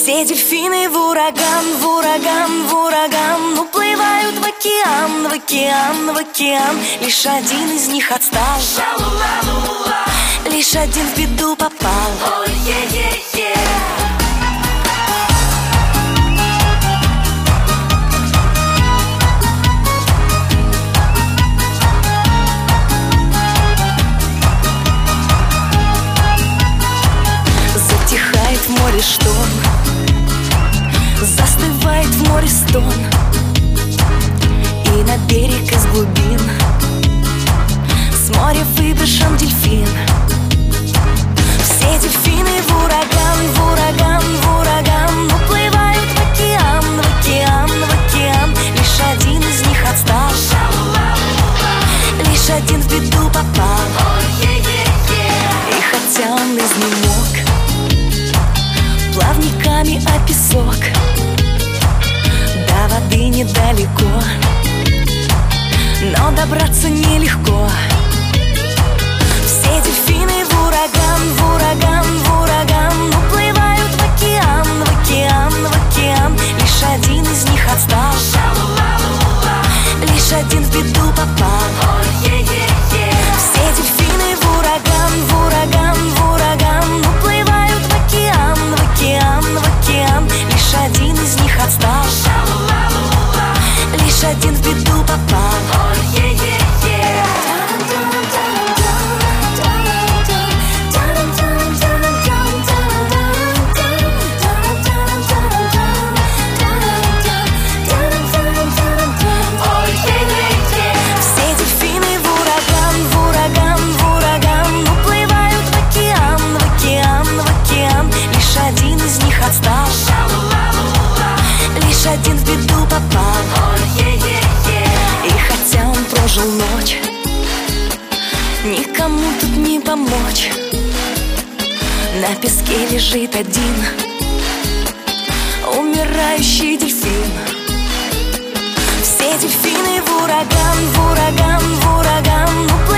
Все дельфины в ураган, в ураган, в ураган уплывают в океан, в океан, в океан. Лишь один из них отстал, лишь один в беду попал. Затихает в море шторм, застывает в море стон, и на берег из глубин с моря выброшен дельфин. Все дельфины в ураган, в ураган, в ураган уплывают в океан, в океан, в океан. Лишь один из них отстал, лишь один в беду попал. И хотя он изнемог плавниками о песок, до воды недалеко, но добраться нелегко. Все дельфины в ураган, в ураган, в ураган уплывают в океан, в океан, в океан. Лишь один из них отстал, лишь один в беду попал. Все дельфины в ураган, в ураган, в ураган уплывают в океан, в океан, в океан. Лишь один из них отстал, лишь один в беду попал. Лишь один в беду попал. И хотя он прожил ночь, никому тут не помочь. На песке лежит один умирающий дельфин. Все дельфины в ураган, в ураган, в ураган уплывают